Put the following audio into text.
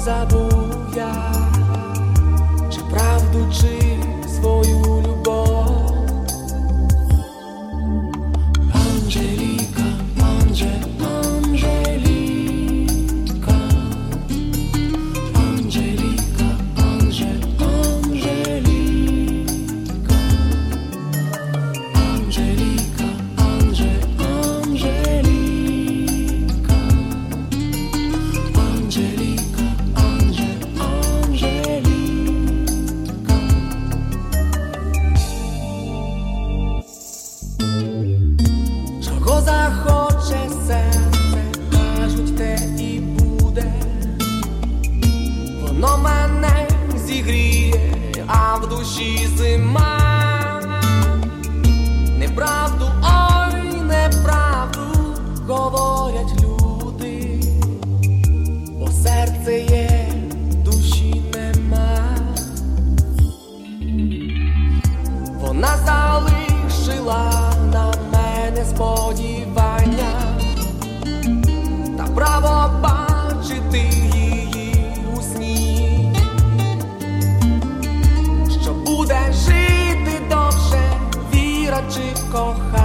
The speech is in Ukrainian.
забув я, чи правду, чи свою любов. Анжеліка, Анжеліка, Анжеліка, Анжеліка, Анжеліка, Анжеліка, Анжеліка, Анжеліка, Анжеліка. Чого захоче серце, кажуть, те і буде. Воно мене зігріє, а в душі зима. Неправду, ой, неправду говорять люди, бо серце є, душі нема. Вона залишила на мене сподівання та право бачити її у сні, що буде жити довше, віра чи кохання.